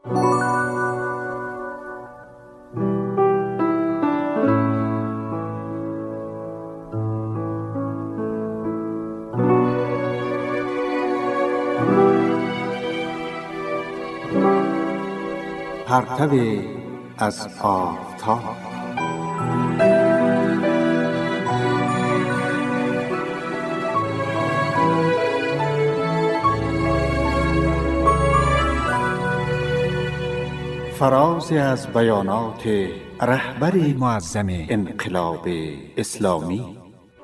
پرتو از آفتاب. فرازی از بیانات رهبر معظم انقلاب اسلامی.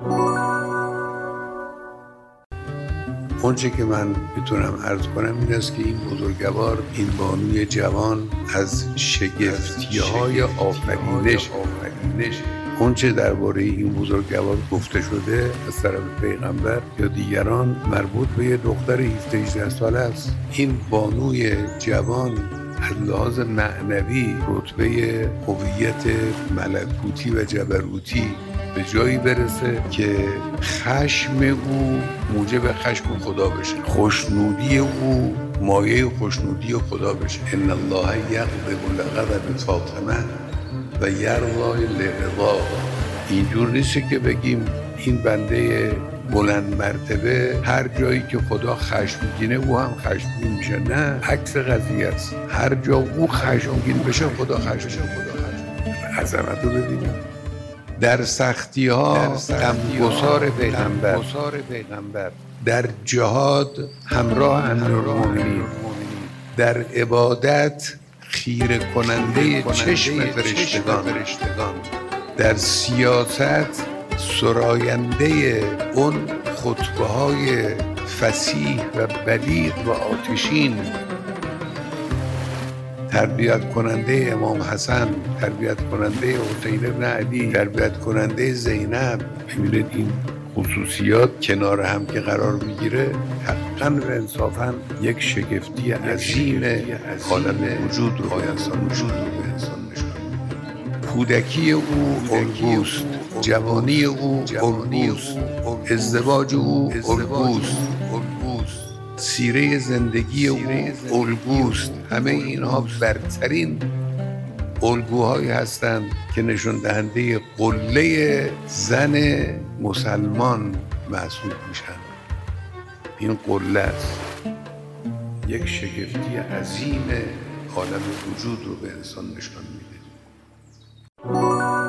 اونچه که من میتونم عرض کنم این است که این بزرگوار، این بانوی جوان از شگفتی‌های آفرینش اونچه درباره این بزرگوار گفته شده از طرف پیغمبر یا دیگران مربوط به یه دختر 17-18 ساله است. این بانوی جوان از لحاظ معنوی رتبه هویت ملکوتی و جبروتی به جایی برسه که خشم او موجب خشم خدا بشه، خوشنودی او مایه خوشنودی خدا بشه. ان الله یغضب لغضب فاطمه و یرضی لرضا. اینجور نیست که بگیم این بنده بلند مرتبه هر جایی که خدا خشمگینه او هم خشمگین میشه. نه، عکس قضیه است. هر جا او خشمگین بشه خدا خشمگین. عظمت رو ببینیم. در سختی ها غمگسار پیغمبر، در جهاد همراه امیرالمومنین، در عبادت خیره کننده چشم فرشتگان، در سیاست سراینده اون خطبه های فصیح و بلیغ و آتشین، تربیت کننده امام حسن، تربیت کننده حسین بن علی، تربیت کننده زینب. ببینید این خصوصیات کنار هم که قرار میگیره حقاً و انصافاً یک شگفتی عظیم عالم وجود رو به انسان نشون میده. کودکی او الگوست، جوانی او الگوست، ازدواج او الگوست، سیره زندگی او الگوست. همه اینها برترین الگوهایی هستند که نشون دهنده قله زن مسلمان محسوب میشن. این قله است، یک شگفتی عظیم عالم وجود رو به انسان نشان میده.